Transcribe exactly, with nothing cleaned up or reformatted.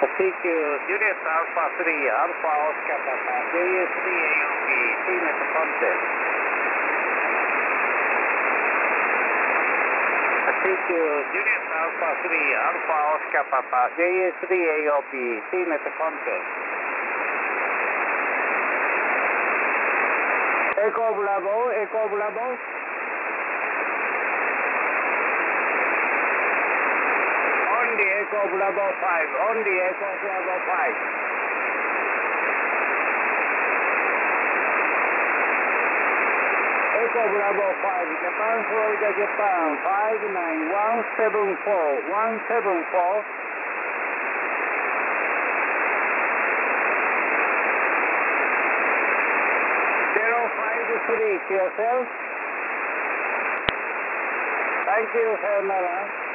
T Q Juliet Alpha three, Alpha Oscar Papa, J A three A O B, C-net contact. T Q Juliet Alpha three, Alpha Oscar Papa, J A three A O B, C-net contact. Echo Bravo, Echo Bravo. Only Echo Bravo five, only Echo Bravo five. Echo Bravo five, Japan, Florida, Japan, five nine one seven four, one seven four. zero five three to yourself. Thank you, sayonara.